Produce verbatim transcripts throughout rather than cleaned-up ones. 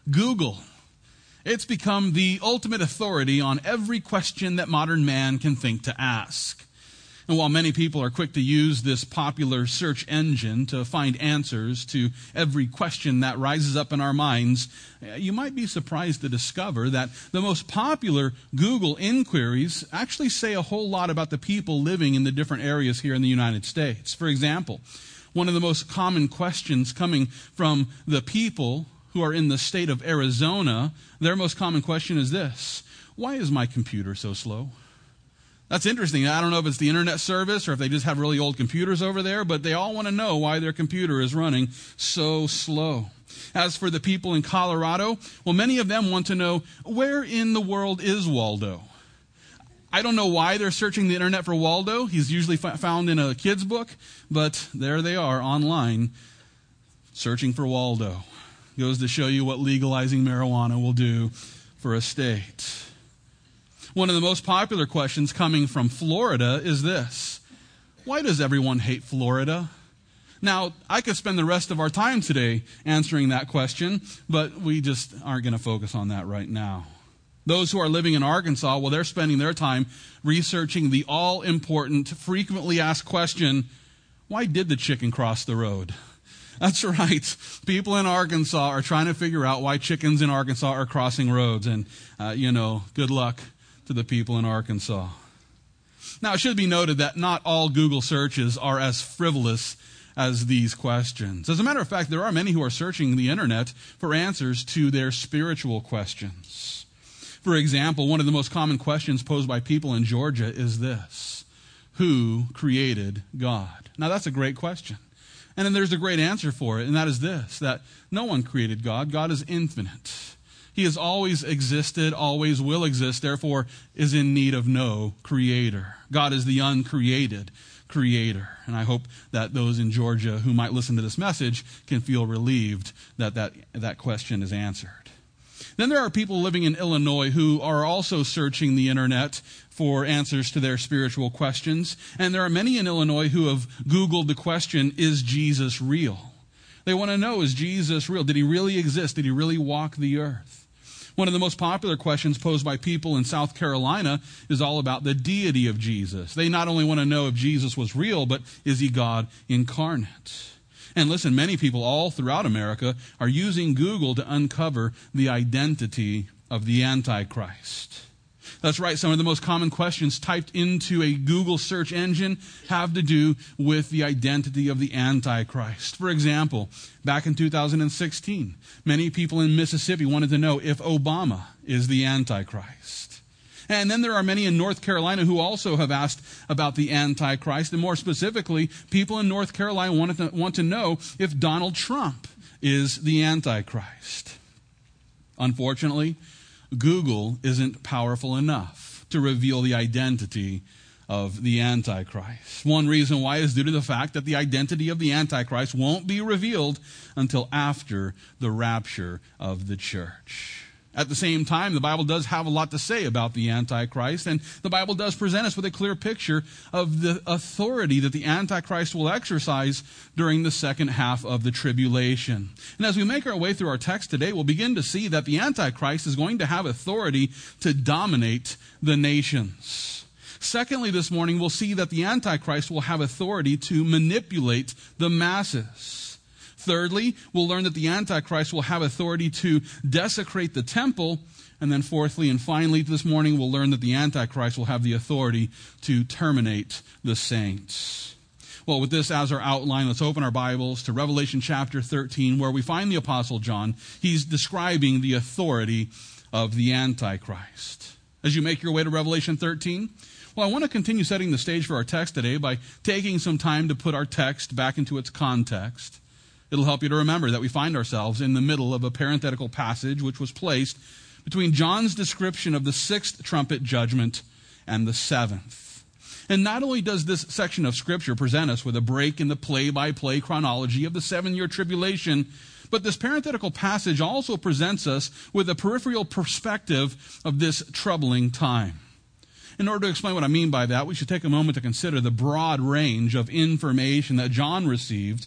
Google. It's become the ultimate authority on every question that modern man can think to ask. And while many people are quick to use this popular search engine to find answers to every question that rises up in our minds, you might be surprised to discover that the most popular Google inquiries actually say a whole lot about the people living in the different areas here in the United States. For example, one of the most common questions coming from the people who are in the state of Arizona, their most common question is this: why is my computer so slow? That's interesting. I don't know if it's the internet service or if they just have really old computers over there, but they all want to know why their computer is running so slow. As for the people in Colorado, well, many of them want to know, where in the world is Waldo? I don't know why they're searching the internet for Waldo. He's usually f- found in a kid's book, but there they are online searching for Waldo. Goes to show you what legalizing marijuana will do for a state. One of the most popular questions coming from Florida is this: why does everyone hate Florida? Now, I could spend the rest of our time today answering that question, but we just aren't going to focus on that right now. Those who are living in Arkansas, well, they're spending their time researching the all-important, frequently asked question, why did the chicken cross the road? That's right. People in Arkansas are trying to figure out why chickens in Arkansas are crossing roads. And, uh, you know, good luck to the people in Arkansas. Now, it should be noted that not all Google searches are as frivolous as these questions. As a matter of fact, there are many who are searching the internet for answers to their spiritual questions. For example, one of the most common questions posed by people in Georgia is this: who created God? Now, that's a great question. And then there's a great answer for it, and that is this: that no one created God. God is infinite. He has always existed, always will exist, therefore is in need of no creator. God is the uncreated creator. And I hope that those in Georgia who might listen to this message can feel relieved that that, that question is answered. Then there are people living in Illinois who are also searching the internet for answers to their spiritual questions. And there are many in Illinois who have Googled the question, is Jesus real? They want to know, is Jesus real? Did he really exist? Did he really walk the earth? One of the most popular questions posed by people in South Carolina is all about the deity of Jesus. They not only want to know if Jesus was real, but is he God incarnate? And listen, many people all throughout America are using Google to uncover the identity of the Antichrist. That's right, some of the most common questions typed into a Google search engine have to do with the identity of the Antichrist. For example, back in two thousand sixteen, many people in Mississippi wanted to know if Obama is the Antichrist. And then there are many in North Carolina who also have asked about the Antichrist. And more specifically, people in North Carolina wanted to, want to know if Donald Trump is the Antichrist. Unfortunately, Google isn't powerful enough to reveal the identity of the Antichrist. One reason why is due to the fact that the identity of the Antichrist won't be revealed until after the rapture of the church. At the same time, the Bible does have a lot to say about the Antichrist, and the Bible does present us with a clear picture of the authority that the Antichrist will exercise during the second half of the tribulation. And as we make our way through our text today, we'll begin to see that the Antichrist is going to have authority to dominate the nations. Secondly, this morning, we'll see that the Antichrist will have authority to manipulate the masses. Thirdly, we'll learn that the Antichrist will have authority to desecrate the temple. And then fourthly and finally this morning, we'll learn that the Antichrist will have the authority to terminate the saints. Well, with this as our outline, let's open our Bibles to Revelation chapter thirteen, where we find the Apostle John. He's describing the authority of the Antichrist. As you make your way to Revelation thirteen, well, I want to continue setting the stage for our text today by taking some time to put our text back into its context. It'll help you to remember that we find ourselves in the middle of a parenthetical passage which was placed between John's description of the sixth trumpet judgment and the seventh. And not only does this section of Scripture present us with a break in the play-by-play chronology of the seven-year tribulation, but this parenthetical passage also presents us with a peripheral perspective of this troubling time. In order to explain what I mean by that, we should take a moment to consider the broad range of information that John received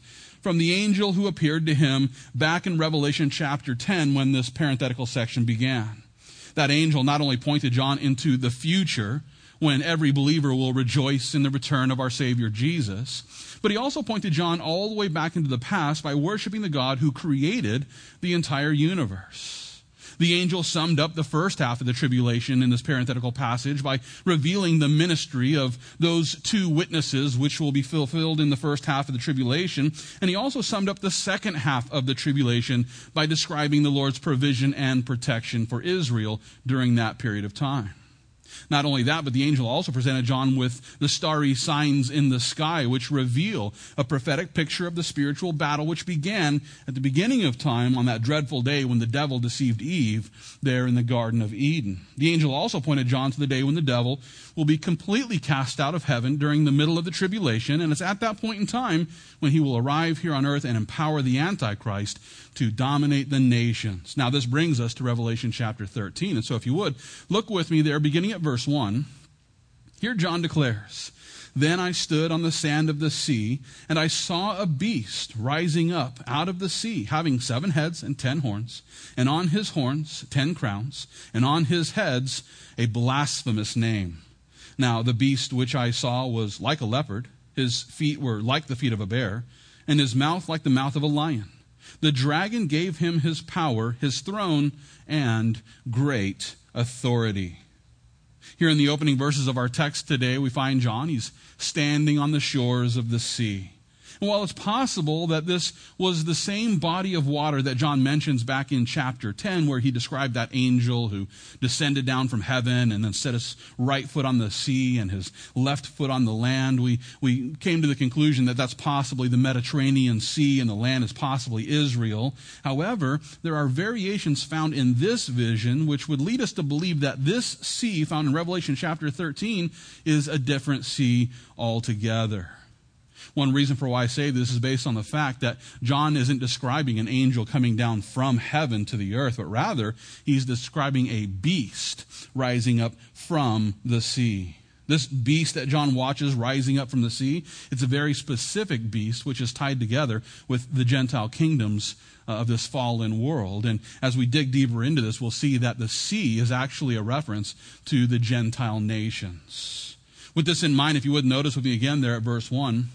from the angel who appeared to him back in Revelation chapter ten when this parenthetical section began. That angel not only pointed John into the future, when every believer will rejoice in the return of our Savior Jesus, but he also pointed John all the way back into the past by worshiping the God who created the entire universe. The angel summed up the first half of the tribulation in this parenthetical passage by revealing the ministry of those two witnesses which will be fulfilled in the first half of the tribulation. And he also summed up the second half of the tribulation by describing the Lord's provision and protection for Israel during that period of time. Not only that, but the angel also presented John with the starry signs in the sky, which reveal a prophetic picture of the spiritual battle which began at the beginning of time on that dreadful day when the devil deceived Eve there in the Garden of Eden. The angel also pointed John to the day when the devil will be completely cast out of heaven during the middle of the tribulation, and it's at that point in time when he will arrive here on earth and empower the Antichrist to dominate the nations. Now, this brings us to Revelation chapter thirteen, and so if you would, look with me there, beginning at verse one. Here John declares, "Then I stood on the sand of the sea, and I saw a beast rising up out of the sea, having seven heads and ten horns, and on his horns ten crowns, and on his heads a blasphemous name. Now the beast which I saw was like a leopard, his feet were like the feet of a bear, and his mouth like the mouth of a lion. The dragon gave him his power, his throne, and great authority." Here in the opening verses of our text today, we find John. He's standing on the shores of the sea. And while it's possible that this was the same body of water that John mentions back in chapter ten, where he described that angel who descended down from heaven and then set his right foot on the sea and his left foot on the land, we, we came to the conclusion that that's possibly the Mediterranean Sea and the land is possibly Israel. However, there are variations found in this vision which would lead us to believe that this sea found in Revelation chapter thirteen is a different sea altogether. One reason for why I say this is based on the fact that John isn't describing an angel coming down from heaven to the earth, but rather he's describing a beast rising up from the sea. This beast that John watches rising up from the sea, it's a very specific beast which is tied together with the Gentile kingdoms uh, of this fallen world. And as we dig deeper into this, we'll see that the sea is actually a reference to the Gentile nations. With this in mind, if you would notice with me again there at verse one,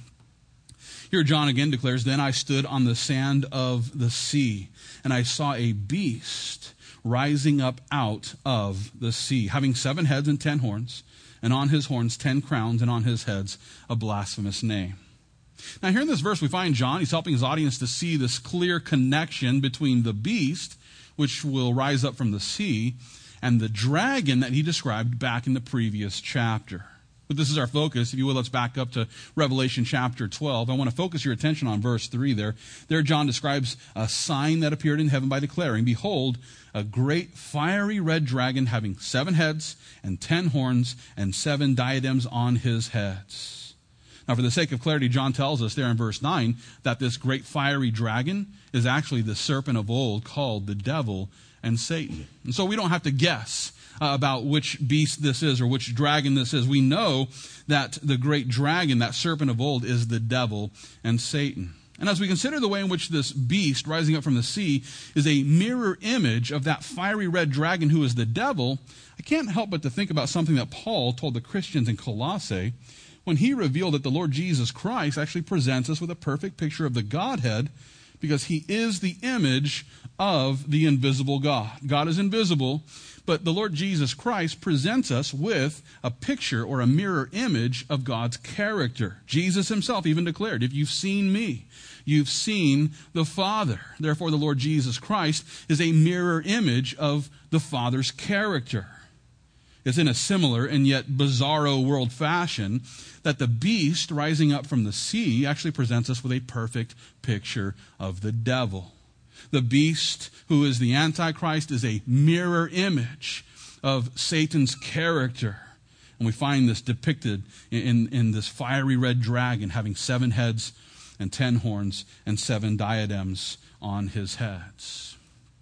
here John again declares, "Then I stood on the sand of the sea, and I saw a beast rising up out of the sea, having seven heads and ten horns, and on his horns ten crowns, and on his heads a blasphemous name." Now here in this verse we find John, he's helping his audience to see this clear connection between the beast, which will rise up from the sea, and the dragon that he described back in the previous chapter. But this is our focus. If you will, let's back up to Revelation chapter twelve. I want to focus your attention on verse three there. There John describes a sign that appeared in heaven by declaring, "Behold, a great fiery red dragon having seven heads and ten horns and seven diadems on his heads." Now, for the sake of clarity, John tells us there in verse nine that this great fiery dragon is actually the serpent of old called the devil and Satan. And so we don't have to guess Uh, about which beast this is or which dragon this is. We know that the great dragon, that serpent of old, is the devil and Satan. And as we consider the way in which this beast rising up from the sea is a mirror image of that fiery red dragon who is the devil, I can't help but to think about something that Paul told the Christians in Colossae when he revealed that the Lord Jesus Christ actually presents us with a perfect picture of the Godhead, because he is the image of the invisible God. God is invisible, but the Lord Jesus Christ presents us with a picture or a mirror image of God's character. Jesus himself even declared, "If you've seen me, you've seen the Father." Therefore, the Lord Jesus Christ is a mirror image of the Father's character. It's in a similar and yet bizarro world fashion that the beast rising up from the sea actually presents us with a perfect picture of the devil. The beast, who is the Antichrist, is a mirror image of Satan's character. And we find this depicted in, in this fiery red dragon having seven heads and ten horns and seven diadems on his heads.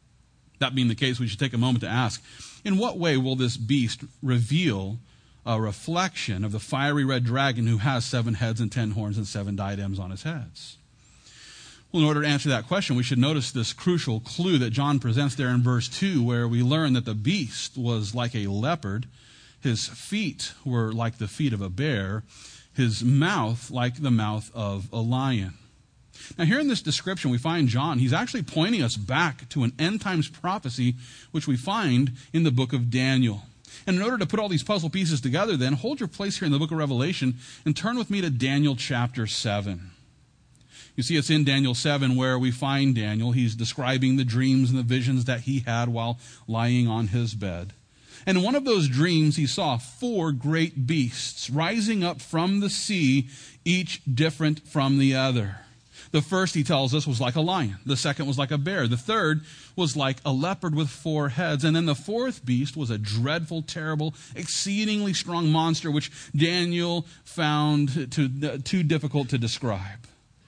That being the case, we should take a moment to ask, in what way will this beast reveal a reflection of the fiery red dragon who has seven heads and ten horns and seven diadems on his heads? Well, in order to answer that question, we should notice this crucial clue that John presents there in verse two, where we learn that the beast was like a leopard, his feet were like the feet of a bear, his mouth like the mouth of a lion. Now, here in this description, we find John, he's actually pointing us back to an end times prophecy, which we find in the book of Daniel. And in order to put all these puzzle pieces together, then, hold your place here in the book of Revelation and turn with me to Daniel chapter seven. You see, it's in Daniel seven where we find Daniel. He's describing the dreams and the visions that he had while lying on his bed. And in one of those dreams, he saw four great beasts rising up from the sea, each different from the other. The first, he tells us, was like a lion. The second was like a bear. The third was like a leopard with four heads. And then the fourth beast was a dreadful, terrible, exceedingly strong monster, which Daniel found too, too difficult to describe.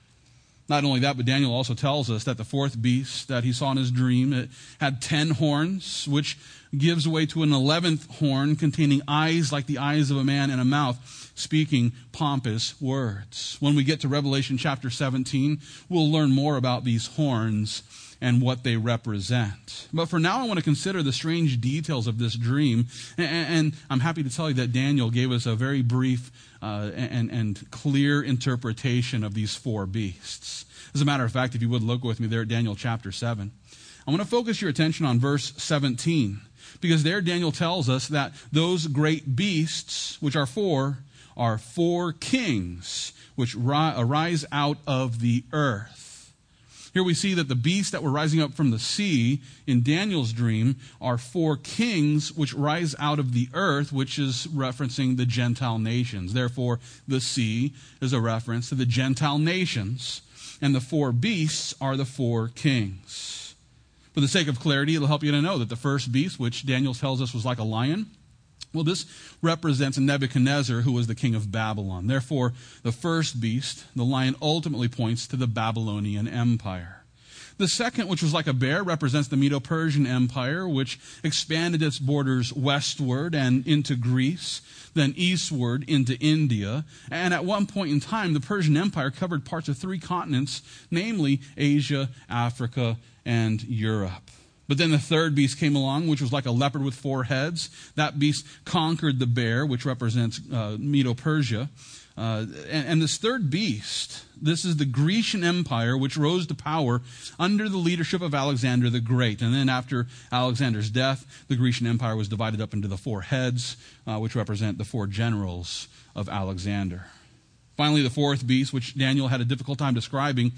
Not only that, but Daniel also tells us that the fourth beast that he saw in his dream, it had ten horns, which gives way to an eleventh horn containing eyes like the eyes of a man and a mouth speaking pompous words. When we get to Revelation chapter seventeen, we'll learn more about these horns and what they represent. But for now, I want to consider the strange details of this dream. And, and I'm happy to tell you that Daniel gave us a very brief uh, and, and clear interpretation of these four beasts. As a matter of fact, if you would look with me there at Daniel chapter seven, I want to focus your attention on verse seventeen. Because there Daniel tells us that those great beasts, which are four, are four kings which ri- arise out of the earth. Here we see that the beasts that were rising up from the sea in Daniel's dream are four kings which rise out of the earth, which is referencing the Gentile nations. Therefore, the sea is a reference to the Gentile nations, and the four beasts are the four kings. For the sake of clarity, it'll help you to know that the first beast, which Daniel tells us was like a lion, well, this represents Nebuchadnezzar, who was the king of Babylon. Therefore, the first beast, the lion, ultimately points to the Babylonian Empire. The second, which was like a bear, represents the Medo-Persian Empire, which expanded its borders westward and into Greece, then eastward into India. And at one point in time, the Persian Empire covered parts of three continents, namely Asia, Africa, and Europe. But then the third beast came along, which was like a leopard with four heads. That beast conquered the bear, which represents uh, Medo-Persia. Uh, and, and this third beast, this is the Grecian Empire, which rose to power under the leadership of Alexander the Great. And then after Alexander's death, the Grecian Empire was divided up into the four heads, uh, which represent the four generals of Alexander. Finally, the fourth beast, which Daniel had a difficult time describing,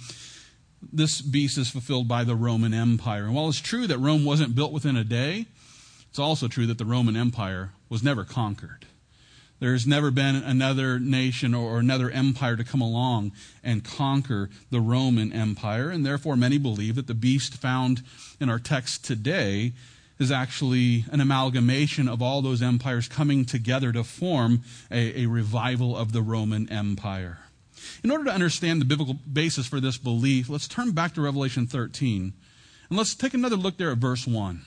this beast is fulfilled by the Roman Empire. And while it's true that Rome wasn't built within a day, it's also true that the Roman Empire was never conquered. There's never been another nation or another empire to come along and conquer the Roman Empire, and therefore many believe that the beast found in our text today is actually an amalgamation of all those empires coming together to form a, a revival of the Roman Empire. In order to understand the biblical basis for this belief, let's turn back to Revelation thirteen, and let's take another look there at verse one.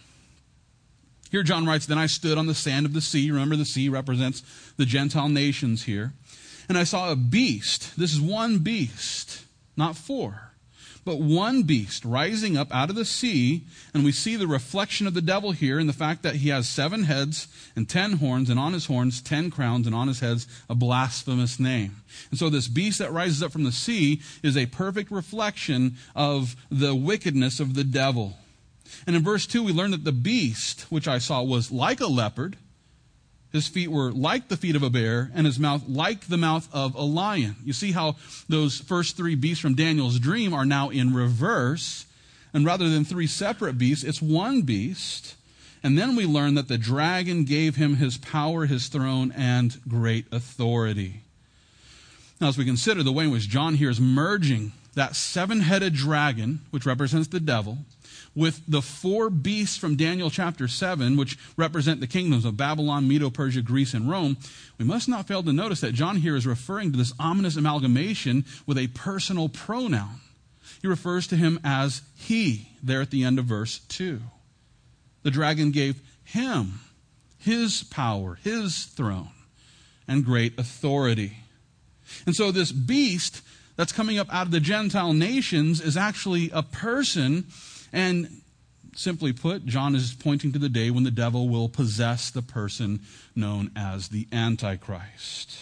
Here John writes, "Then I stood on the sand of the sea." Remember, the sea represents the Gentile nations here. "And I saw a beast." This is one beast, not four, but one beast rising up out of the sea. And we see the reflection of the devil here in the fact that he has seven heads and ten horns, and on his horns ten crowns, and on his heads a blasphemous name. And so this beast that rises up from the sea is a perfect reflection of the wickedness of the devil. And in verse two, we learn that the beast, which I saw, was like a leopard. His feet were like the feet of a bear, and his mouth like the mouth of a lion. You see how those first three beasts from Daniel's dream are now in reverse. And rather than three separate beasts, it's one beast. And then we learn that the dragon gave him his power, his throne, and great authority. Now, as we consider the way in which John here is merging that seven-headed dragon, which represents the devil, with the four beasts from Daniel chapter seven, which represent the kingdoms of Babylon, Medo-Persia, Greece, and Rome, we must not fail to notice that John here is referring to this ominous amalgamation with a personal pronoun. He refers to him as he, there at the end of verse two. The dragon gave him his power, his throne, and great authority. And so this beast that's coming up out of the Gentile nations is actually a person. And simply put, John is pointing to the day when the devil will possess the person known as the Antichrist.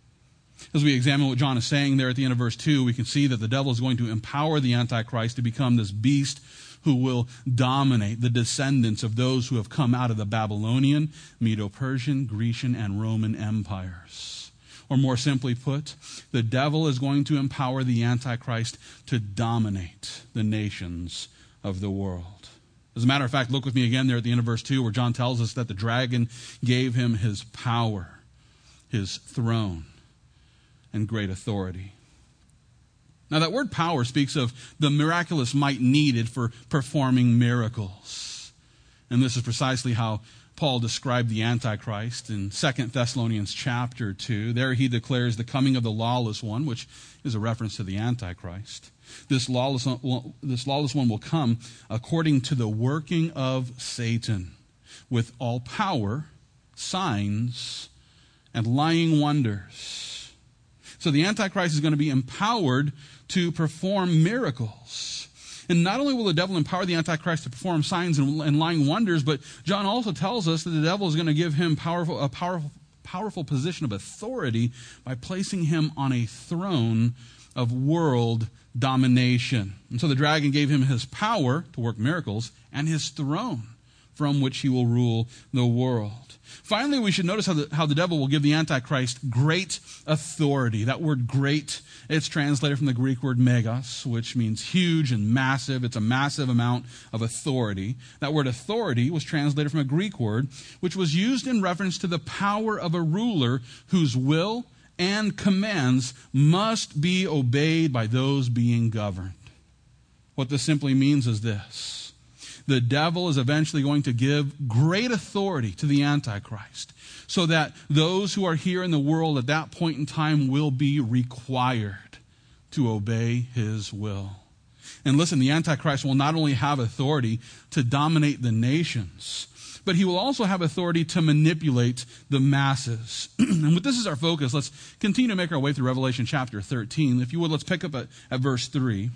As we examine what John is saying there at the end of verse two, we can see that the devil is going to empower the Antichrist to become this beast who will dominate the descendants of those who have come out of the Babylonian, Medo-Persian, Grecian, and Roman empires. Or more simply put, the devil is going to empower the Antichrist to dominate the nations of the world. As a matter of fact, look with me again there at the end of verse two, where John tells us that the dragon gave him his power, his throne, and great authority. Now, that word power speaks of the miraculous might needed for performing miracles. And this is precisely how Paul described the Antichrist in Second Thessalonians chapter two. There he declares the coming of the lawless one, which is a reference to the Antichrist. This lawless, this lawless one will come according to the working of Satan, with all power, signs, and lying wonders. So the Antichrist is going to be empowered to perform miracles. And not only will the devil empower the Antichrist to perform signs and, and lying wonders, but John also tells us that the devil is going to give him powerful, a powerful, powerful position of authority by placing him on a throne of world domination. And so the dragon gave him his power to work miracles and his throne from which he will rule the world. Finally, we should notice how the, how the devil will give the Antichrist great authority. That word great, it's translated from the Greek word megas, which means huge and massive. It's a massive amount of authority. That word authority was translated from a Greek word, which was used in reference to the power of a ruler whose will and commands must be obeyed by those being governed. What this simply means is this. The devil is eventually going to give great authority to the Antichrist so that those who are here in the world at that point in time will be required to obey his will. And listen, the Antichrist will not only have authority to dominate the nations, but he will also have authority to manipulate the masses. And with this as our focus, let's continue to make our way through Revelation chapter thirteen. If you would, let's pick up at, at verse three.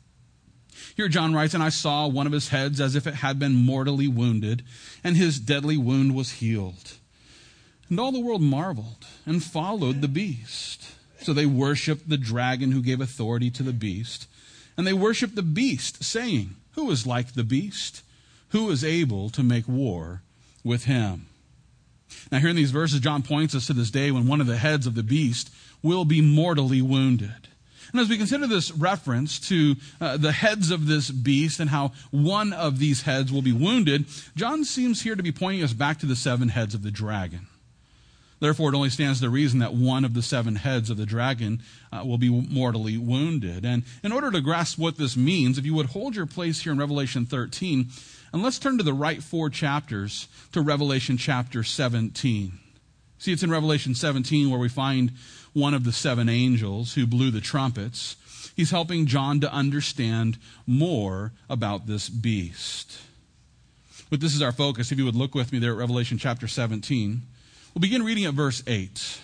Here John writes, "And I saw one of his heads as if it had been mortally wounded, and his deadly wound was healed. And all the world marveled and followed the beast. So they worshiped the dragon who gave authority to the beast. And they worshiped the beast, saying, 'Who is like the beast? Who is able to make war with him?'" Now here in these verses, John points us to this day when one of the heads of the beast will be mortally wounded. And as we consider this reference to uh, the heads of this beast and how one of these heads will be wounded, John seems here to be pointing us back to the seven heads of the dragon. Therefore, it only stands to reason that one of the seven heads of the dragon uh, will be mortally wounded. And in order to grasp what this means, if you would hold your place here in Revelation thirteen, and let's turn to the right four chapters to Revelation chapter seventeen. See, it's in Revelation seventeen where we find one of the seven angels who blew the trumpets. He's helping John to understand more about this beast. But this is our focus. If you would look with me there at Revelation chapter seventeen, we'll begin reading at verse eight.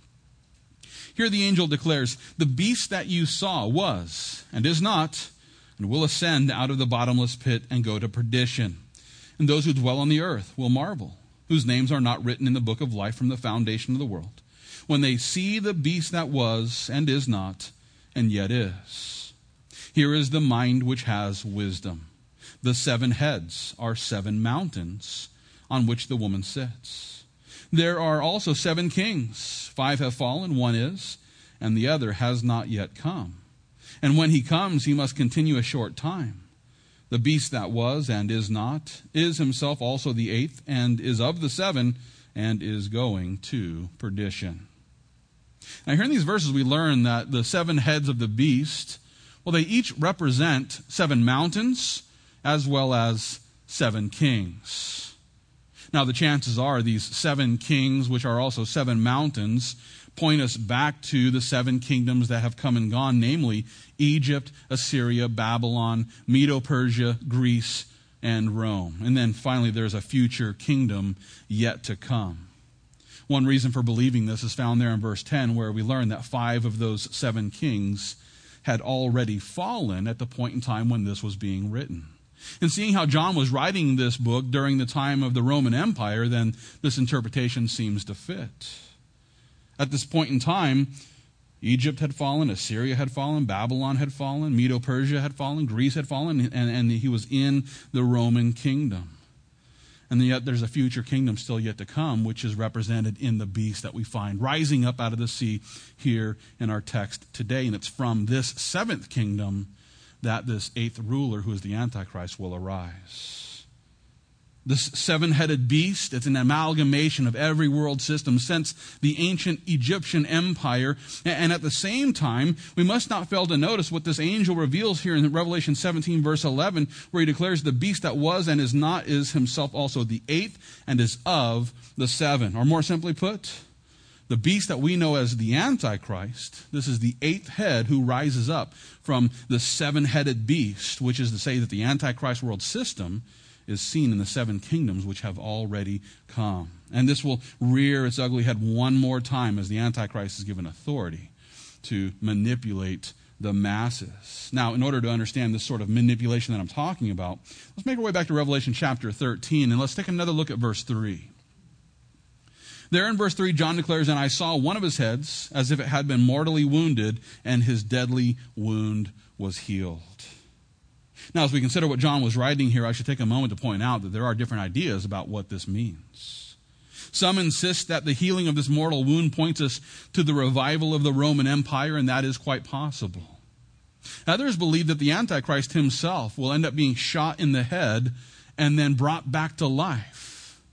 Here the angel declares, "The beast that you saw was and is not, and will ascend out of the bottomless pit and go to perdition. And those who dwell on the earth will marvel, whose names are not written in the book of life from the foundation of the world, when they see the beast that was and is not and yet is. Here is the mind which has wisdom. The seven heads are seven mountains on which the woman sits. There are also seven kings. Five have fallen, one is, and the other has not yet come. And when he comes, he must continue a short time. The beast that was and is not is himself also the eighth, and is of the seven, and is going to perdition." Now here in these verses we learn that the seven heads of the beast, well, they each represent seven mountains as well as seven kings. Now the chances are these seven kings, which are also seven mountains, point us back to the seven kingdoms that have come and gone, namely Egypt, Assyria, Babylon, Medo-Persia, Greece, and Rome. And then finally there's a future kingdom yet to come. One reason for believing this is found there in verse ten, where we learn that five of those seven kings had already fallen at the point in time when this was being written. And seeing how John was writing this book during the time of the Roman Empire, then this interpretation seems to fit. At this point in time, Egypt had fallen, Assyria had fallen, Babylon had fallen, Medo-Persia had fallen, Greece had fallen, and, and he was in the Roman kingdom. And yet there's a future kingdom still yet to come, which is represented in the beast that we find rising up out of the sea here in our text today. And it's from this seventh kingdom that this eighth ruler, who is the Antichrist, will arise. This seven-headed beast, it's an amalgamation of every world system since the ancient Egyptian empire. And at the same time, we must not fail to notice what this angel reveals here in Revelation seventeen, verse eleven, where he declares the beast that was and is not is himself also the eighth and is of the seven. Or more simply put, the beast that we know as the Antichrist, this is the eighth head who rises up from the seven-headed beast, which is to say that the Antichrist world system is seen in the seven kingdoms which have already come. And this will rear its ugly head one more time as the Antichrist is given authority to manipulate the masses. Now, in order to understand this sort of manipulation that I'm talking about, let's make our way back to Revelation chapter thirteen, and let's take another look at verse three. There in verse three, John declares, "And I saw one of his heads as if it had been mortally wounded, and his deadly wound was healed." Now, as we consider what John was writing here, I should take a moment to point out that there are different ideas about what this means. Some insist that the healing of this mortal wound points us to the revival of the Roman Empire, and that is quite possible. Others believe that the Antichrist himself will end up being shot in the head and then brought back to life.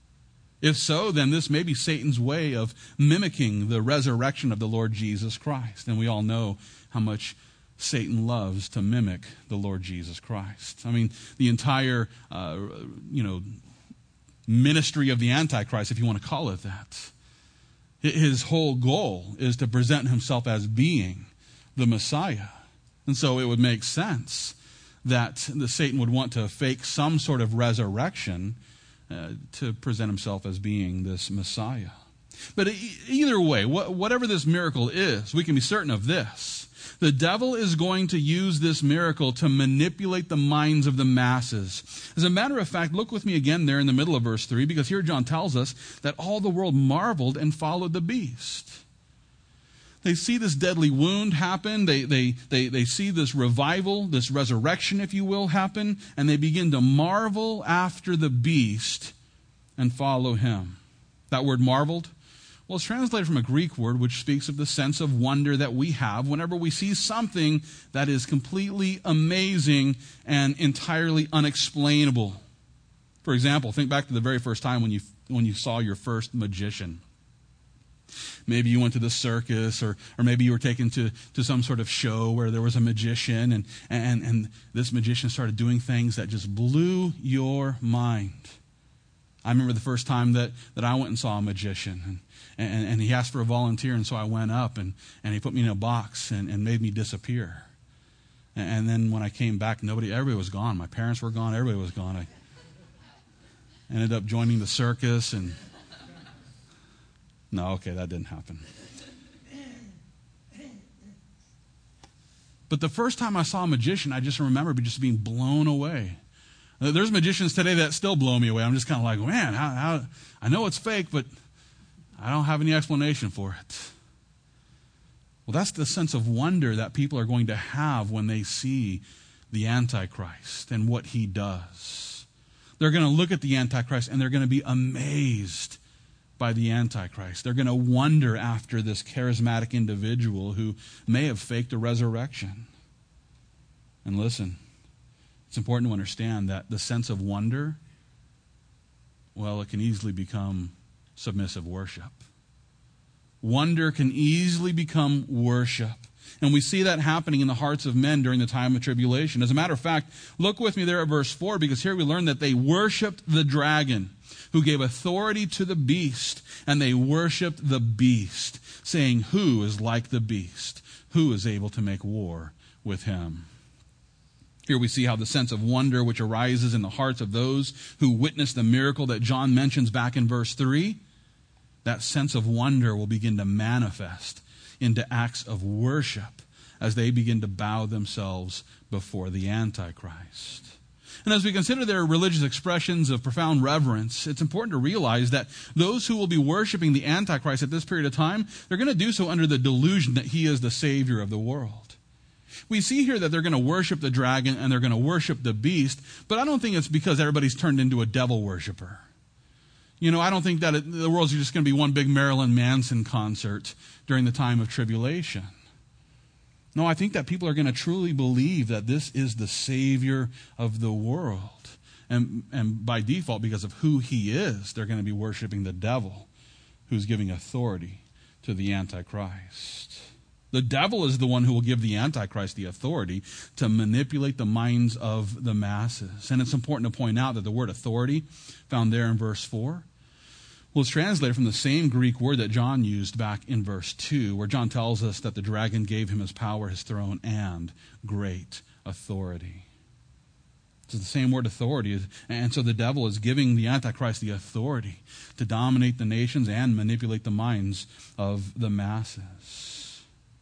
If so, then this may be Satan's way of mimicking the resurrection of the Lord Jesus Christ. And we all know how much Satan loves to mimic the Lord Jesus Christ. I mean, the entire, uh, you know, ministry of the Antichrist, if you want to call it that, his whole goal is to present himself as being the Messiah. And so it would make sense that the Satan would want to fake some sort of resurrection uh, to present himself as being this Messiah. But e- either way, wh- whatever this miracle is, we can be certain of this. The devil is going to use this miracle to manipulate the minds of the masses. As a matter of fact, look with me again there in the middle of verse three, because here John tells us that all the world marveled and followed the beast. They see this deadly wound happen. They, they, they, they see this revival, this resurrection, if you will, happen, and they begin to marvel after the beast and follow him. That word marveled, well, it's translated from a Greek word which speaks of the sense of wonder that we have whenever we see something that is completely amazing and entirely unexplainable. For example, think back to the very first time when you when you saw your first magician. Maybe you went to the circus, or or maybe you were taken to, to some sort of show where there was a magician, and, and, and this magician started doing things that just blew your mind. I remember the first time that, that I went and saw a magician, and, and, and he asked for a volunteer, and so I went up, and, and he put me in a box and, and made me disappear. And, and then when I came back, nobody, everybody was gone. My parents were gone, everybody was gone. I ended up joining the circus, and no, okay, that didn't happen. But the first time I saw a magician, I just remember just being blown away. There's magicians today that still blow me away. I'm just kind of like, man, how, how, I know it's fake, but I don't have any explanation for it. Well, that's the sense of wonder that people are going to have when they see the Antichrist and what he does. They're going to look at the Antichrist and they're going to be amazed by the Antichrist. They're going to wonder after this charismatic individual who may have faked a resurrection. And listen, it's important to understand that the sense of wonder, well, it can easily become submissive worship. Wonder can easily become worship. And we see that happening in the hearts of men during the time of tribulation. As a matter of fact, look with me there at verse four, because here we learn that they worshiped the dragon, who gave authority to the beast, and they worshiped the beast, saying, "Who is like the beast? Who is able to make war with him?" Here we see how the sense of wonder which arises in the hearts of those who witness the miracle that John mentions back in verse three, that sense of wonder will begin to manifest into acts of worship as they begin to bow themselves before the Antichrist. And as we consider their religious expressions of profound reverence, it's important to realize that those who will be worshiping the Antichrist at this period of time, they're going to do so under the delusion that he is the Savior of the world. We see here that they're going to worship the dragon and they're going to worship the beast, but I don't think it's because everybody's turned into a devil worshiper. You know, I don't think that it, the world's just going to be one big Marilyn Manson concert during the time of tribulation. No, I think that people are going to truly believe that this is the Savior of the world. And, and by default, because of who he is, they're going to be worshiping the devil who's giving authority to the Antichrist. The devil is the one who will give the Antichrist the authority to manipulate the minds of the masses. And it's important to point out that the word authority, found there in verse four, well, it's translated from the same Greek word that John used back in verse two, where John tells us that the dragon gave him his power, his throne, and great authority. It's the same word, authority. And so the devil is giving the Antichrist the authority to dominate the nations and manipulate the minds of the masses.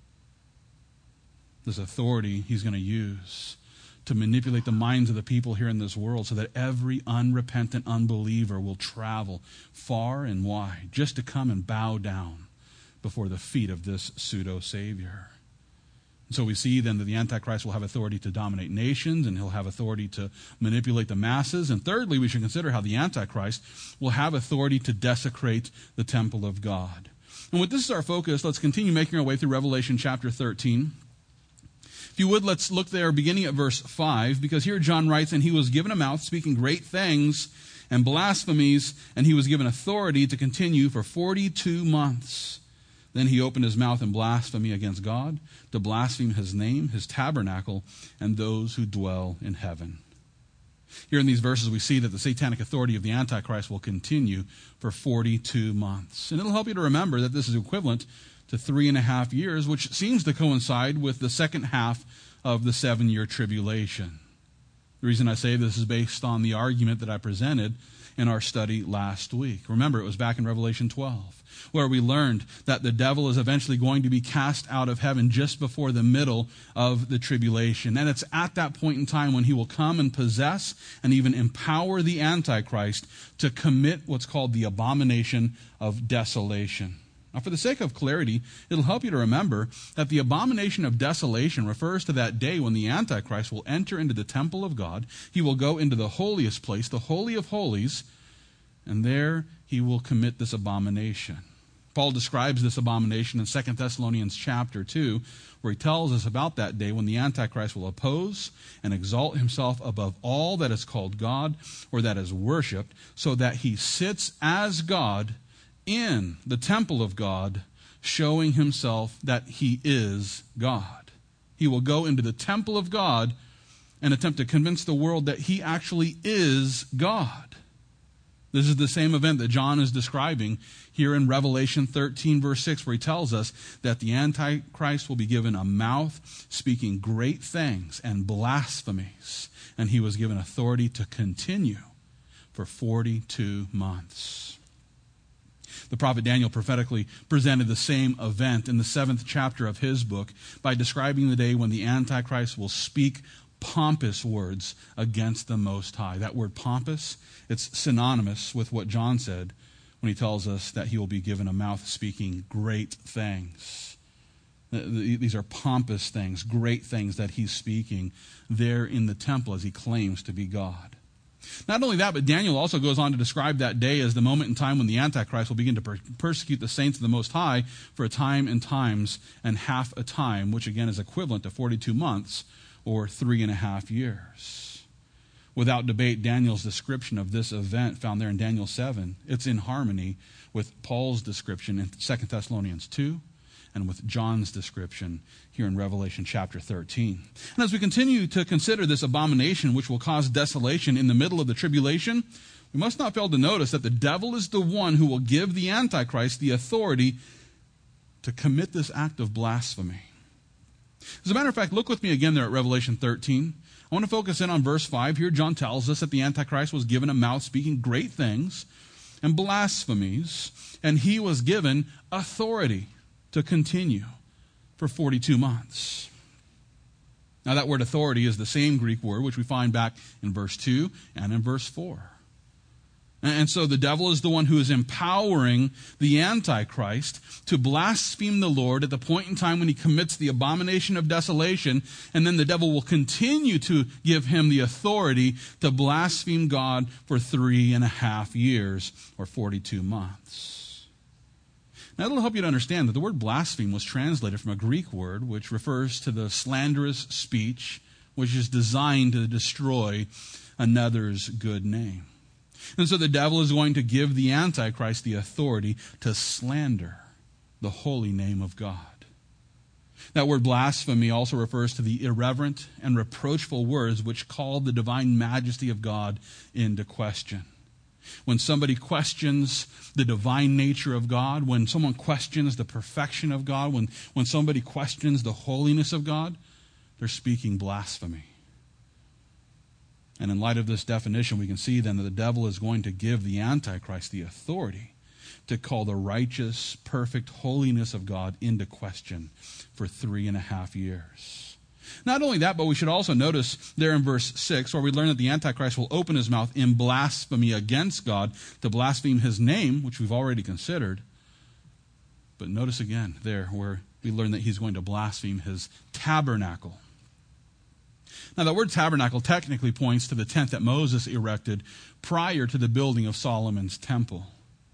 This authority he's going to use to manipulate the minds of the people here in this world so that every unrepentant unbeliever will travel far and wide just to come and bow down before the feet of this pseudo-savior. And so we see then that the Antichrist will have authority to dominate nations, and he'll have authority to manipulate the masses. And thirdly, we should consider how the Antichrist will have authority to desecrate the temple of God. And with this as our focus, let's continue making our way through Revelation chapter thirteen. If you would, let's look there beginning at verse five, because here John writes, "And he was given a mouth speaking great things and blasphemies, and he was given authority to continue for forty-two months. Then he opened his mouth in blasphemy against God, to blaspheme his name, his tabernacle, and those who dwell in heaven." Here in these verses, we see that the satanic authority of the Antichrist will continue for forty-two months. And it'll help you to remember that this is equivalent to three and a half years, which seems to coincide with the second half of the seven-year tribulation. The reason I say this is based on the argument that I presented in our study last week. Remember, it was back in Revelation twelve, where we learned that the devil is eventually going to be cast out of heaven just before the middle of the tribulation. And it's at that point in time when he will come and possess and even empower the Antichrist to commit what's called the abomination of desolation. Now, for the sake of clarity, it'll help you to remember that the abomination of desolation refers to that day when the Antichrist will enter into the temple of God. He will go into the holiest place, the Holy of Holies, and there he will commit this abomination. Paul describes this abomination in Second Thessalonians chapter two, where he tells us about that day when the Antichrist will oppose and exalt himself above all that is called God or that is worshipped, so that he sits as God in the temple of God, showing himself that he is God. He will go into the temple of God and attempt to convince the world that he actually is God. This is the same event that John is describing here in Revelation thirteen, verse six, where he tells us that the Antichrist will be given a mouth speaking great things and blasphemies, and he was given authority to continue for forty-two months. The prophet Daniel prophetically presented the same event in the seventh chapter of his book by describing the day when the Antichrist will speak pompous words against the Most High. That word pompous, it's synonymous with what John said when he tells us that he will be given a mouth speaking great things. These are pompous things, great things that he's speaking there in the temple as he claims to be God. Not only that, but Daniel also goes on to describe that day as the moment in time when the Antichrist will begin to per- persecute the saints of the Most High for a time and times and half a time, which again is equivalent to forty-two months or three and a half years. Without debate, Daniel's description of this event found there in Daniel seven, it's in harmony with Paul's description in Second Thessalonians two, and with John's description here in Revelation chapter thirteen. And as we continue to consider this abomination which will cause desolation in the middle of the tribulation, we must not fail to notice that the devil is the one who will give the Antichrist the authority to commit this act of blasphemy. As a matter of fact, look with me again there at Revelation thirteen. I want to focus in on verse five. Here John tells us that the Antichrist was given a mouth speaking great things and blasphemies, and he was given authority to continue for forty-two months. Now that word authority is the same Greek word which we find back in verse two and in verse four. And so the devil is the one who is empowering the Antichrist to blaspheme the Lord at the point in time when he commits the abomination of desolation, and then the devil will continue to give him the authority to blaspheme God for three and a half years, or forty-two months. Now it'll help you to understand that the word blaspheme was translated from a Greek word which refers to the slanderous speech which is designed to destroy another's good name. And so the devil is going to give the Antichrist the authority to slander the holy name of God. That word blasphemy also refers to the irreverent and reproachful words which call the divine majesty of God into question. When somebody questions the divine nature of God, when someone questions the perfection of God, when, when somebody questions the holiness of God, they're speaking blasphemy. And in light of this definition, we can see then that the devil is going to give the Antichrist the authority to call the righteous, perfect holiness of God into question for three and a half years. Not only that, but we should also notice there in verse six, where we learn that the Antichrist will open his mouth in blasphemy against God to blaspheme his name, which we've already considered. But notice again there where we learn that he's going to blaspheme his tabernacle. Now, the word tabernacle technically points to the tent that Moses erected prior to the building of Solomon's temple.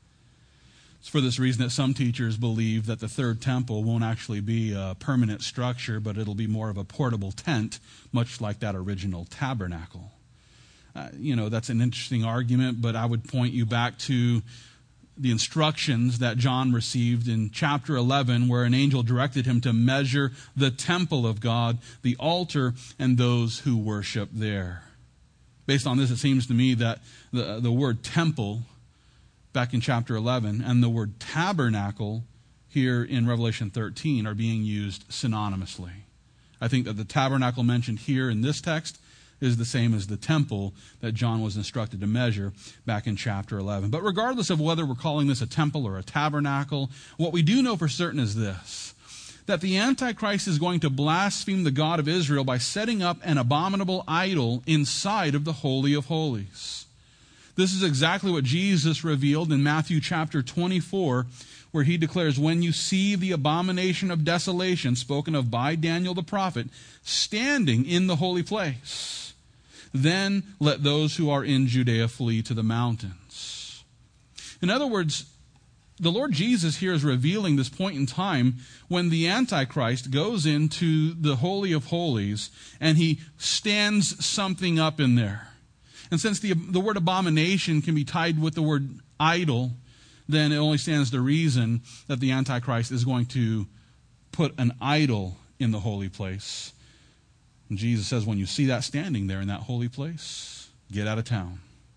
It's for this reason that some teachers believe that the third temple won't actually be a permanent structure, but it'll be more of a portable tent, much like that original tabernacle. Uh, you know, that's an interesting argument, but I would point you back to the instructions that John received in chapter eleven, where an angel directed him to measure the temple of God, the altar, and those who worship there. Based on this, it seems to me that the, the word temple back in chapter eleven and the word tabernacle here in Revelation thirteen are being used synonymously. I think that the tabernacle mentioned here in this text is the same as the temple that John was instructed to measure back in chapter eleven. But regardless of whether we're calling this a temple or a tabernacle, what we do know for certain is this, that the Antichrist is going to blaspheme the God of Israel by setting up an abominable idol inside of the Holy of Holies. This is exactly what Jesus revealed in Matthew chapter twenty-four, where he declares, when you see the abomination of desolation spoken of by Daniel the prophet standing in the holy place, then let those who are in Judea flee to the mountains. In other words, the Lord Jesus here is revealing this point in time when the Antichrist goes into the Holy of Holies and he stands something up in there. And since the, the word abomination can be tied with the word idol, then it only stands to reason that the Antichrist is going to put an idol in the holy place. And Jesus says, when you see that standing there in that holy place, get out of town.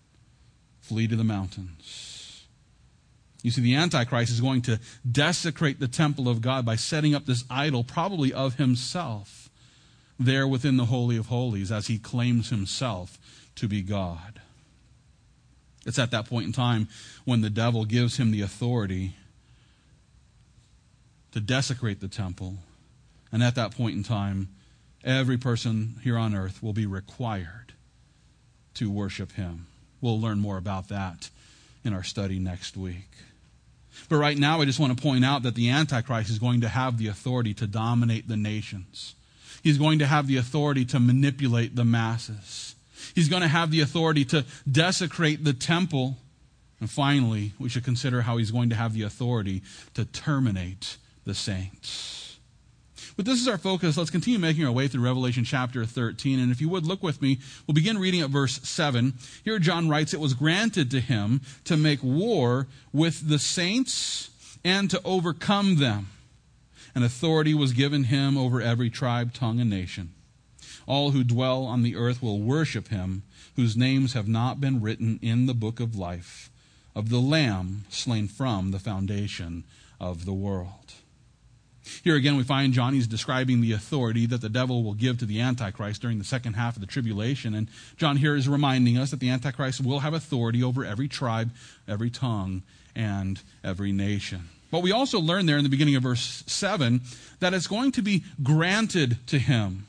Flee to the mountains. You see, the Antichrist is going to desecrate the temple of God by setting up this idol, probably of himself, there within the Holy of Holies, as he claims himself to be God. It's at that point in time when the devil gives him the authority to desecrate the temple. And at that point in time, every person here on earth will be required to worship him. We'll learn more about that in our study next week. But right now, I just want to point out that the Antichrist is going to have the authority to dominate the nations. He's going to have the authority to manipulate the masses. He's going to have the authority to desecrate the temple. And finally, we should consider how he's going to have the authority to terminate the saints. But this is our focus. Let's continue making our way through Revelation chapter thirteen. And if you would look with me, we'll begin reading at verse seven. Here John writes, it was granted to him to make war with the saints and to overcome them. And authority was given him over every tribe, tongue, and nation. All who dwell on the earth will worship him, whose names have not been written in the book of life, of the Lamb slain from the foundation of the world. Here again we find John, he's describing the authority that the devil will give to the Antichrist during the second half of the tribulation. And John here is reminding us that the Antichrist will have authority over every tribe, every tongue, and every nation. But we also learn there in the beginning of verse seven that it's going to be granted to him.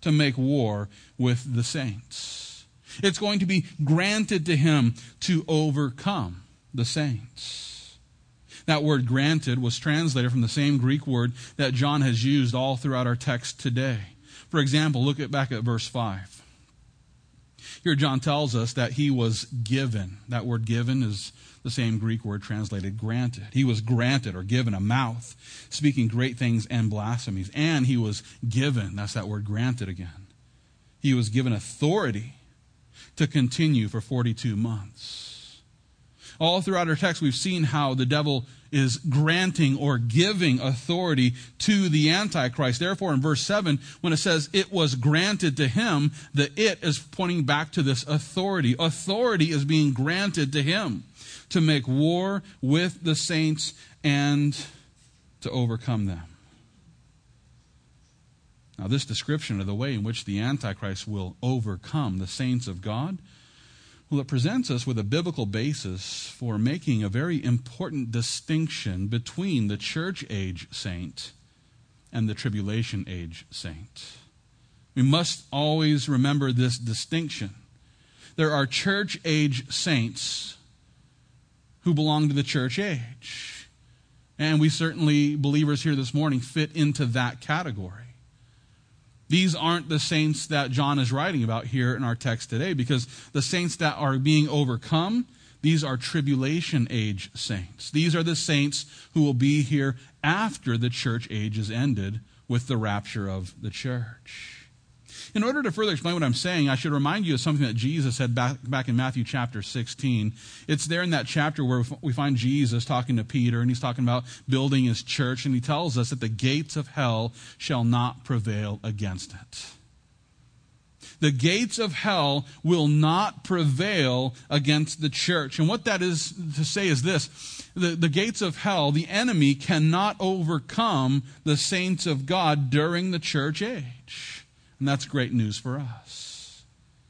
to make war with the saints. It's going to be granted to him to overcome the saints. That word granted was translated from the same Greek word that John has used all throughout our text today. For example, look at, back at verse five. Here John tells us that he was given. That word given is the same Greek word translated granted. He was granted or given a mouth, speaking great things and blasphemies. And he was given, that's that word granted again. He was given authority to continue for forty-two months. All throughout our text, we've seen how the devil is granting or giving authority to the Antichrist. Therefore, in verse seven, when it says it was granted to him, the it is pointing back to this authority. Authority is being granted to him to make war with the saints and to overcome them. Now, this description of the way in which the Antichrist will overcome the saints of God, well, it presents us with a biblical basis for making a very important distinction between the church age saint and the tribulation age saint. We must always remember this distinction. There are church age saints who belong to the church age. And we certainly, believers here this morning, fit into that category. These aren't the saints that John is writing about here in our text today, because the saints that are being overcome, these are tribulation age saints. These are the saints who will be here after the church age is ended with the rapture of the church. In order to further explain what I'm saying, I should remind you of something that Jesus said back, back in Matthew chapter sixteen. It's there in that chapter where we find Jesus talking to Peter, and he's talking about building his church, and he tells us that the gates of hell shall not prevail against it. The gates of hell will not prevail against the church. And what that is to say is this: the, the gates of hell, the enemy cannot overcome the saints of God during the church age. And that's great news for us.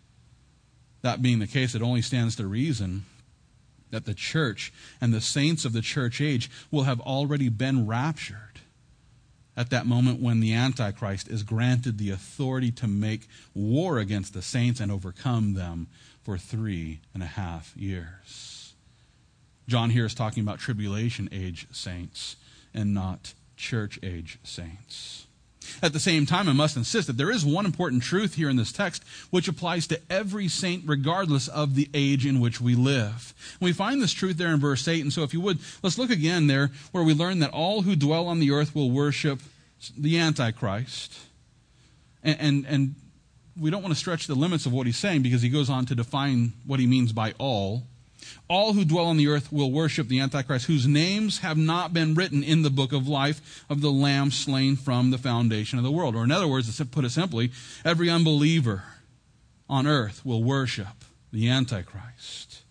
That being the case, it only stands to reason that the church and the saints of the church age will have already been raptured at that moment when the Antichrist is granted the authority to make war against the saints and overcome them for three and a half years. John here is talking about tribulation age saints and not church age saints. At the same time, I must insist that there is one important truth here in this text which applies to every saint regardless of the age in which we live. And we find this truth there in verse eight, and so if you would, let's look again there where we learn that all who dwell on the earth will worship the Antichrist. And, and, and we don't want to stretch the limits of what he's saying, because he goes on to define what he means by all. All who dwell on the earth will worship the Antichrist, whose names have not been written in the book of life of the Lamb slain from the foundation of the world. Or in other words, to put it simply, every unbeliever on earth will worship the Antichrist.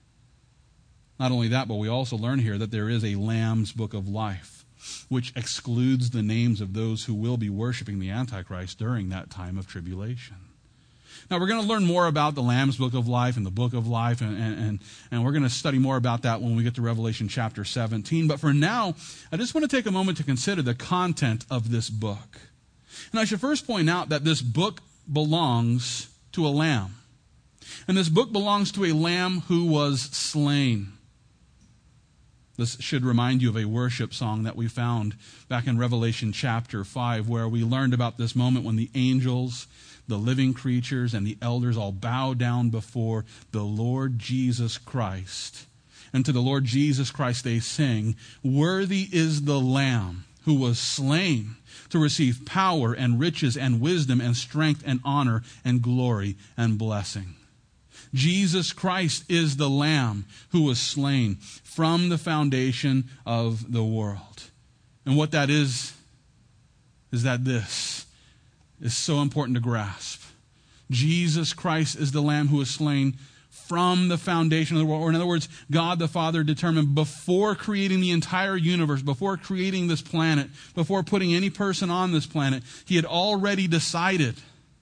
Not only that, but we also learn here that there is a Lamb's book of life, which excludes the names of those who will be worshiping the Antichrist during that time of tribulation. Now, we're going to learn more about the Lamb's Book of Life and the Book of Life, and, and, and, and we're going to study more about that when we get to Revelation chapter seventeen. But for now, I just want to take a moment to consider the content of this book. And I should first point out that this book belongs to a lamb. And this book belongs to a lamb who was slain. This should remind you of a worship song that we found back in Revelation chapter five, where we learned about this moment when the angels, the living creatures, and the elders all bow down before the Lord Jesus Christ. And to the Lord Jesus Christ they sing, "Worthy is the Lamb who was slain to receive power and riches and wisdom and strength and honor and glory and blessing." Jesus Christ is the Lamb who was slain from the foundation of the world. And what that is, is that this is so important to grasp. Jesus Christ is the Lamb who was slain from the foundation of the world. Or in other words, God the Father determined before creating the entire universe, before creating this planet, before putting any person on this planet, he had already decided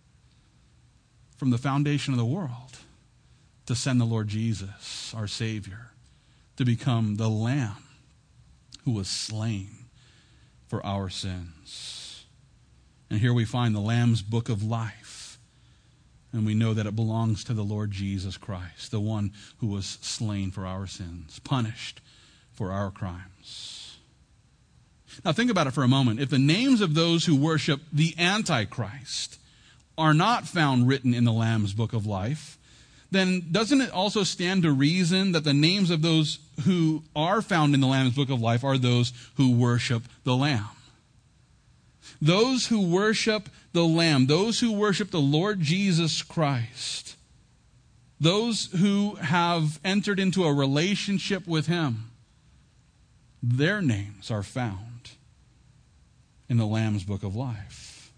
from the foundation of the world to send the Lord Jesus, our Savior, to become the Lamb who was slain for our sins. And here we find the Lamb's book of life. And we know that it belongs to the Lord Jesus Christ, the one who was slain for our sins, punished for our crimes. Now think about it for a moment. If the names of those who worship the Antichrist are not found written in the Lamb's book of life, then doesn't it also stand to reason that the names of those who are found in the Lamb's book of life are those who worship the Lamb? Those who worship the Lamb, those who worship the Lord Jesus Christ, those who have entered into a relationship with Him, their names are found in the Lamb's book of life.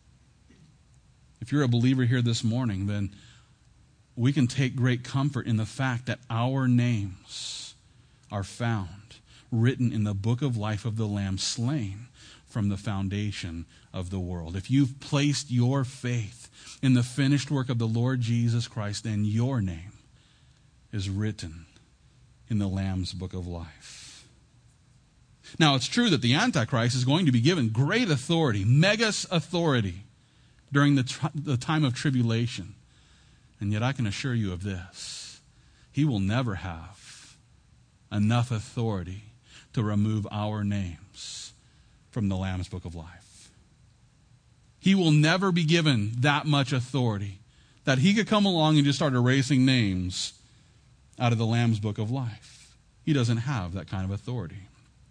If you're a believer here this morning, then we can take great comfort in the fact that our names are found, written in the book of life of the Lamb, slain from the foundation of the world. If you've placed your faith in the finished work of the Lord Jesus Christ, then your name is written in the Lamb's book of life. Now, it's true that the Antichrist is going to be given great authority, megas authority, during the, tr- the time of tribulation. And yet I can assure you of this: he will never have enough authority to remove our names from the Lamb's book of life. He will never be given that much authority that he could come along and just start erasing names out of the Lamb's book of life. He doesn't have that kind of authority.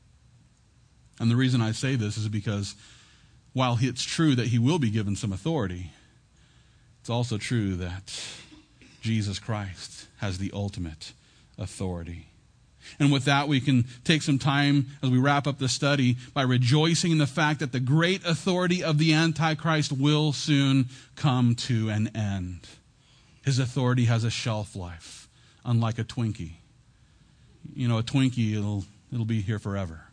And the reason I say this is because while it's true that he will be given some authority, it's also true that Jesus Christ has the ultimate authority. And with that, we can take some time as we wrap up the study by rejoicing in the fact that the great authority of the Antichrist will soon come to an end. His authority has a shelf life, unlike a Twinkie. You know, a Twinkie, it'll, it'll be here forever.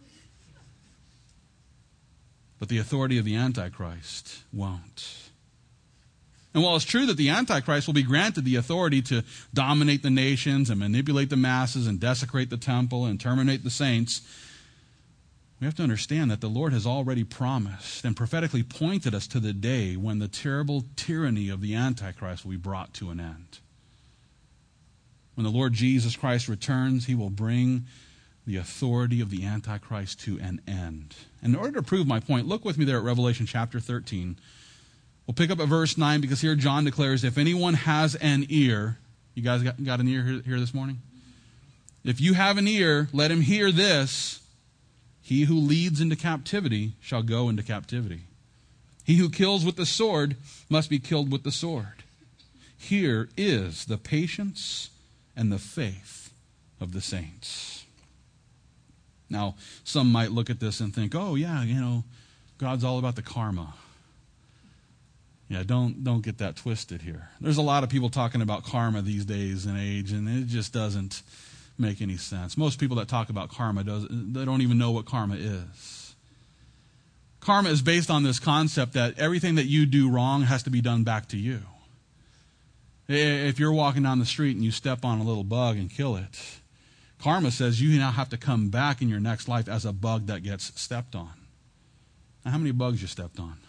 But the authority of the Antichrist won't. And while it's true that the Antichrist will be granted the authority to dominate the nations and manipulate the masses and desecrate the temple and terminate the saints, we have to understand that the Lord has already promised and prophetically pointed us to the day when the terrible tyranny of the Antichrist will be brought to an end. When the Lord Jesus Christ returns, he will bring the authority of the Antichrist to an end. And in order to prove my point, look with me there at Revelation chapter thirteen. We'll pick up at verse nine, because here John declares, if anyone has an ear, you guys got, got an ear here, here this morning? If you have an ear, let him hear this. He who leads into captivity shall go into captivity. He who kills with the sword must be killed with the sword. Here is the patience and the faith of the saints. Now, some might look at this and think, oh yeah, you know, God's all about the karma. Yeah, don't don't get that twisted here. There's a lot of people talking about karma these days and age, and it just doesn't make any sense. Most people that talk about karma, does, they don't even know what karma is. Karma is based on this concept that everything that you do wrong has to be done back to you. If you're walking down the street and you step on a little bug and kill it, karma says you now have to come back in your next life as a bug that gets stepped on. Now, how many bugs you stepped on?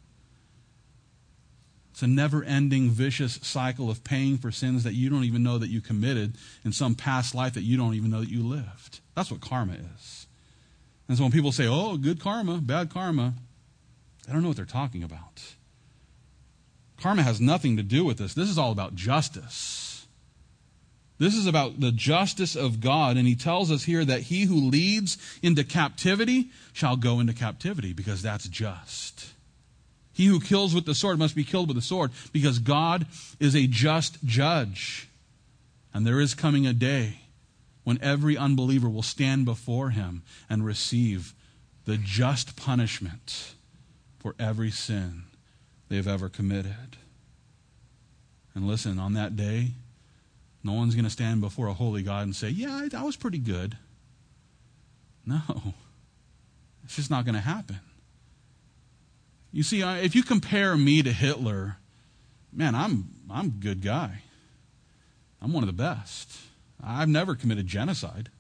It's a never-ending, vicious cycle of paying for sins that you don't even know that you committed in some past life that you don't even know that you lived. That's what karma is. And so when people say, oh, good karma, bad karma, they don't know what they're talking about. Karma has nothing to do with this. This is all about justice. This is about the justice of God. And he tells us here that he who leads into captivity shall go into captivity, because that's just. He who kills with the sword must be killed with the sword, because God is a just judge. And there is coming a day when every unbeliever will stand before him and receive the just punishment for every sin they've ever committed. And listen, on that day, no one's going to stand before a holy God and say, yeah, I, I was pretty good. No, it's just not going to happen. You see, if you compare me to Hitler, man, I'm I'm a good guy. I'm one of the best. I've never committed genocide.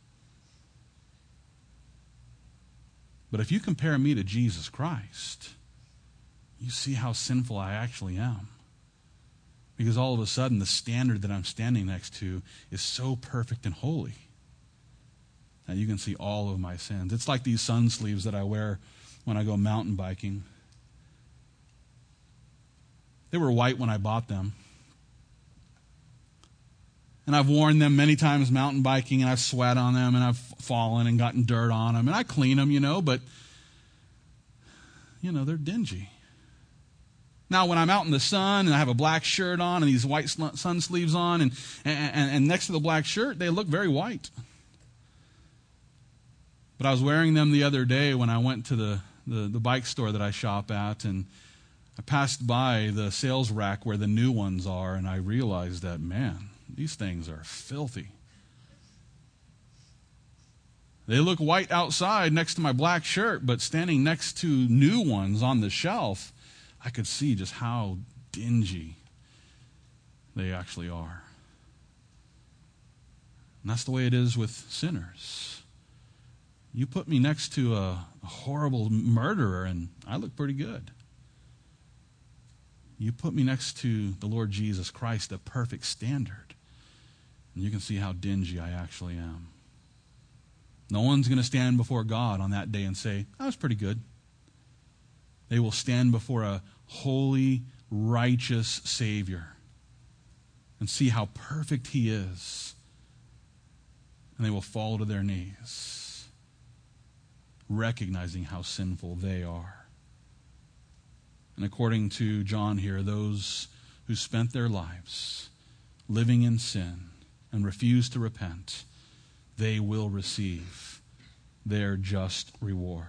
But if you compare me to Jesus Christ, you see how sinful I actually am. Because all of a sudden, the standard that I'm standing next to is so perfect and holy that you can see all of my sins. It's like these sun sleeves that I wear when I go mountain biking. They were white when I bought them. And I've worn them many times mountain biking, and I've sweat on them, and I've fallen and gotten dirt on them. And I clean them, you know, but, you know, they're dingy. Now, when I'm out in the sun and I have a black shirt on and these white sun sleeves on, and, and, and next to the black shirt, they look very white. But I was wearing them the other day when I went to the, the, the bike store that I shop at, and I passed by the sales rack where the new ones are, and I realized that, man, these things are filthy. They look white outside next to my black shirt, but standing next to new ones on the shelf, I could see just how dingy they actually are. And that's the way it is with sinners. You put me next to a, a horrible murderer, and I look pretty good. You put me next to the Lord Jesus Christ, the perfect standard, and you can see how dingy I actually am. No one's going to stand before God on that day and say, that was pretty good. They will stand before a holy, righteous Savior and see how perfect He is. And they will fall to their knees, recognizing how sinful they are. And according to John here, those who spent their lives living in sin and refuse to repent, they will receive their just reward.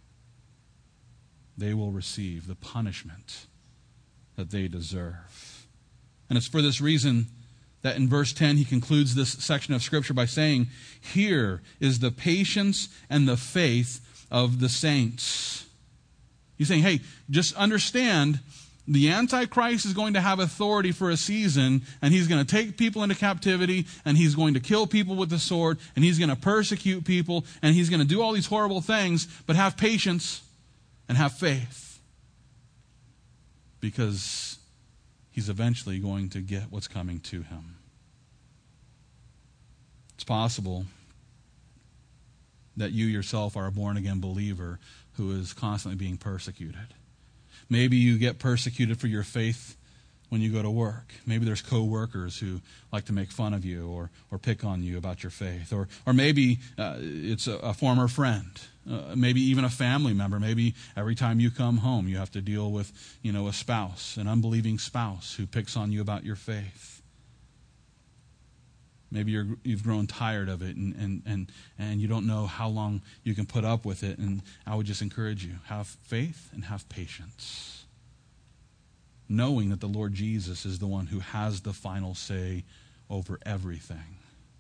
They will receive the punishment that they deserve. And it's for this reason that in verse ten he concludes this section of Scripture by saying, here is the patience and the faith of the saints. He's saying, hey, just understand the Antichrist is going to have authority for a season, and he's going to take people into captivity, and he's going to kill people with the sword, and he's going to persecute people, and he's going to do all these horrible things, but have patience and have faith, because he's eventually going to get what's coming to him. It's possible that you yourself are a born-again believer who is constantly being persecuted. Maybe you get persecuted for your faith when you go to work. Maybe there's co-workers who like to make fun of you or or pick on you about your faith. Or or maybe uh, it's a, a former friend. Uh, maybe even a family member. Maybe every time you come home you have to deal with, you know, a spouse, an unbelieving spouse who picks on you about your faith. Maybe you're, you've grown tired of it and, and, and, and you don't know how long you can put up with it. And I would just encourage you, have faith and have patience, knowing that the Lord Jesus is the one who has the final say over everything.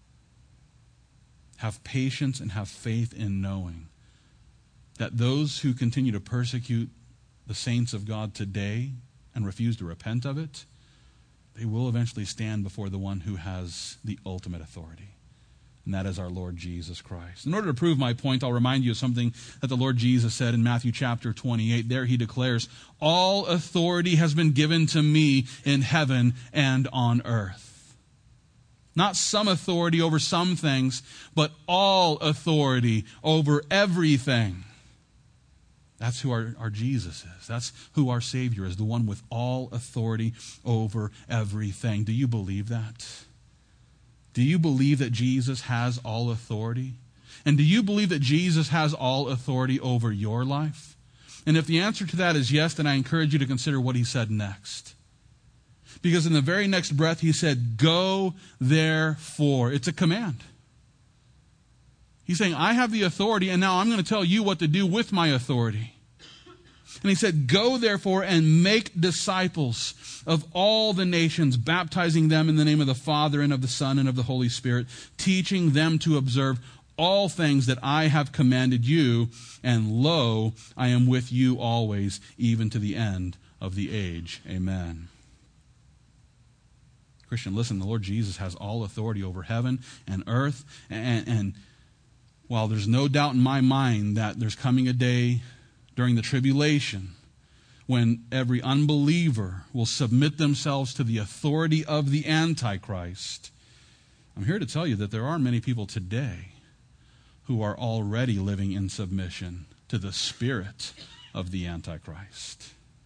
Have patience and have faith in knowing that those who continue to persecute the saints of God today and refuse to repent of it, they will eventually stand before the one who has the ultimate authority, and that is our Lord Jesus Christ. In order to prove my point, I'll remind you of something that the Lord Jesus said in Matthew chapter twenty-eight. There he declares, all authority has been given to me in heaven and on earth. Not some authority over some things, but all authority over everything. That's who our, our Jesus is. That's who our Savior is, the one with all authority over everything. Do you believe that? Do you believe that Jesus has all authority? And do you believe that Jesus has all authority over your life? And if the answer to that is yes, then I encourage you to consider what he said next. Because in the very next breath he said, go therefore. It's a command. He's saying, I have the authority, and now I'm going to tell you what to do with my authority. And he said, go therefore and make disciples of all the nations, baptizing them in the name of the Father and of the Son and of the Holy Spirit, teaching them to observe all things that I have commanded you, and lo, I am with you always, even to the end of the age. Amen. Christian, listen, the Lord Jesus has all authority over heaven and earth, and, and while there's no doubt in my mind that there's coming a day during the tribulation when every unbeliever will submit themselves to the authority of the Antichrist, I'm here to tell you that there are many people today who are already living in submission to the spirit of the Antichrist.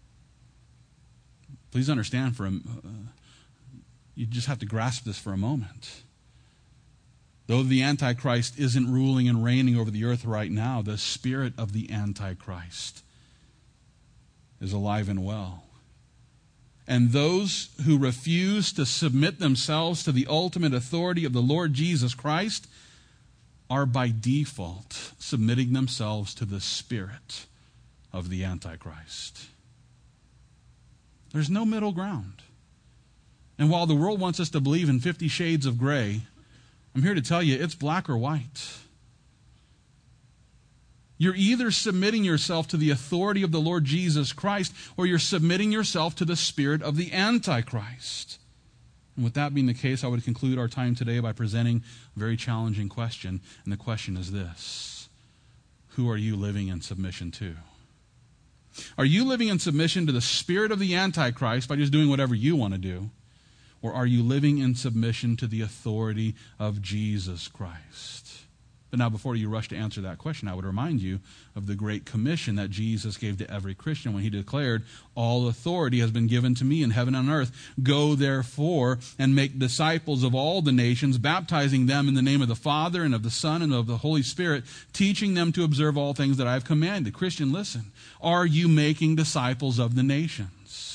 Please understand, for a, uh, you just have to grasp this for a moment. Though the Antichrist isn't ruling and reigning over the earth right now, the spirit of the Antichrist is alive and well. And those who refuse to submit themselves to the ultimate authority of the Lord Jesus Christ are by default submitting themselves to the spirit of the Antichrist. There's no middle ground. And while the world wants us to believe in fifty shades of gray, I'm here to tell you it's black or white. You're either submitting yourself to the authority of the Lord Jesus Christ, or you're submitting yourself to the spirit of the Antichrist. And with that being the case, I would conclude our time today by presenting a very challenging question. And the question is this: who are you living in submission to? Are you living in submission to the spirit of the Antichrist by just doing whatever you want to do? Or are you living in submission to the authority of Jesus Christ? But now, before you rush to answer that question, I would remind you of the great commission that Jesus gave to every Christian when he declared, "All authority has been given to me in heaven and on earth. Go therefore and make disciples of all the nations, baptizing them in the name of the Father and of the Son and of the Holy Spirit, teaching them to observe all things that I have commanded." Christian, listen. Are you making disciples of the nations?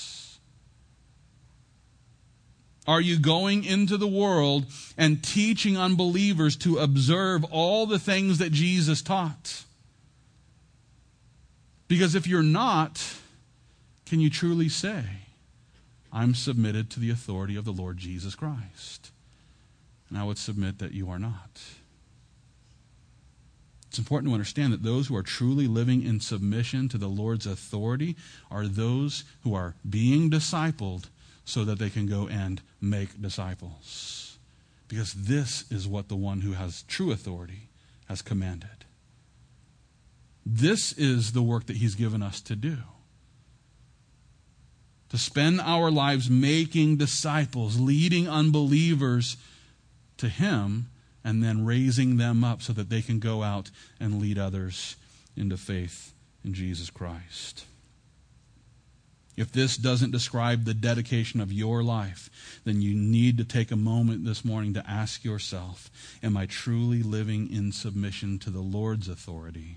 Are you going into the world and teaching unbelievers to observe all the things that Jesus taught? Because if you're not, can you truly say, "I'm submitted to the authority of the Lord Jesus Christ"? And I would submit that you are not. It's important to understand that those who are truly living in submission to the Lord's authority are those who are being discipled so that they can go and make disciples. Because this is what the one who has true authority has commanded. This is the work that he's given us to do. To spend our lives making disciples, leading unbelievers to him, and then raising them up so that they can go out and lead others into faith in Jesus Christ. If this doesn't describe the dedication of your life, then you need to take a moment this morning to ask yourself, am I truly living in submission to the Lord's authority?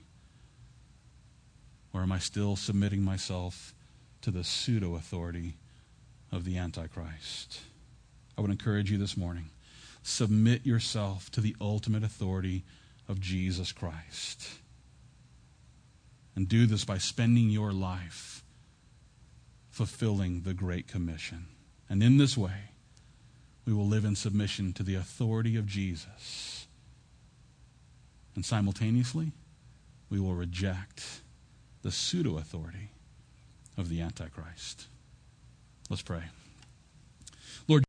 Or am I still submitting myself to the pseudo-authority of the Antichrist? I would encourage you this morning, submit yourself to the ultimate authority of Jesus Christ. And do this by spending your life fulfilling the Great Commission. And in this way, we will live in submission to the authority of Jesus. And simultaneously, we will reject the pseudo-authority of the Antichrist. Let's pray.